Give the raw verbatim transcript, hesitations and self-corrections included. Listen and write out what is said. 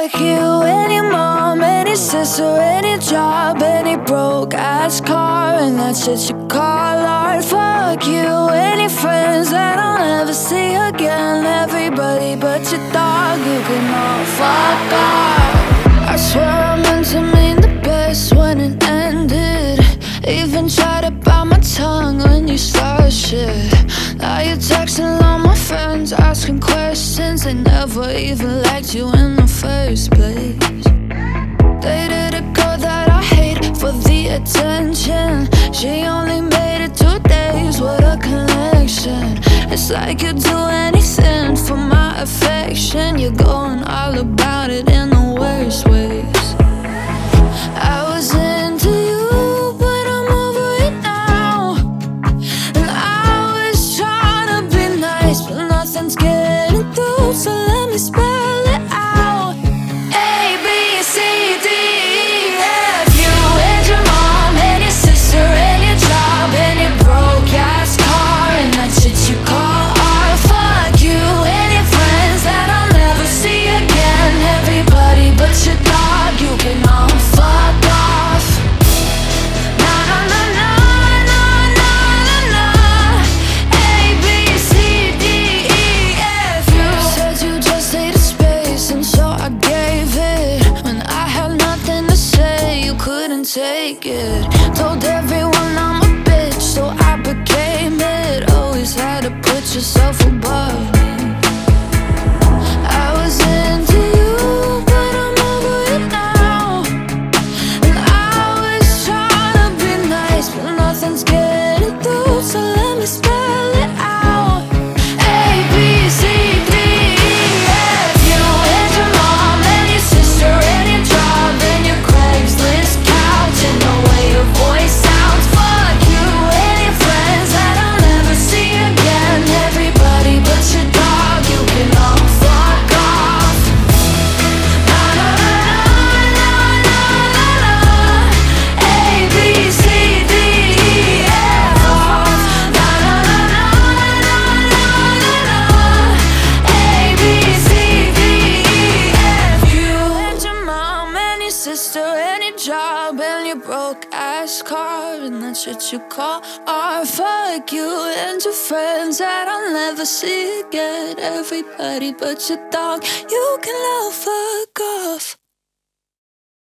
Fuck you and your mom and your sister and your job and your broke ass car and that shit you call art. Fuck you and your friends that I'll never see again. Everybody but your dog, you can all fuck off. I swear I meant to mean the best when it ended. Even tried to bite my tongue when you started shit. Now you're texting all my friends, asking questions. They never even liked you in the first place. Dated a girl that I hate for the attention. She only made it two days, what a connection. It's like you'd do anything for my affection. You're going all about it in the worst ways. I was into you, but I'm over it now. And I was trying to be nice, but nothing's getting through, so let me spell it out. A, B, C, D, E, F. You and your mom and your sister and your job and your broke ass car and that shit you call art. Fuck you and your friends that I'll never see again. Everybody but your dog, you can all fuck off. Na na na na na na na na. A, B, C, D, E, F. You said you just needed space, and so I gave it. When I had nothing to say, you couldn't take it. Told everyone I'm a bitch, so I became it. Always had to put yourself above me. I was into you, but I'm over it now. And I was trying to be nice, but nothing's getting through, so let me spell it out. A, B, C, D, E, F. You and your mom and your sister and your job and your Craigslist couch and the way your voice sounds. Fuck you and your friends that I'll never see again. Everybody but your dog, you can all fuck off. Na na na na na na na. A, B, C, D, E, F. Na na na na na na na. A, B, C, D, E, F. You and your mom and your sister and your job and your broke ass car and that shit you call art. Fuck you and your friends that I'll never see again. Everybody but your dog, you can all fuck off.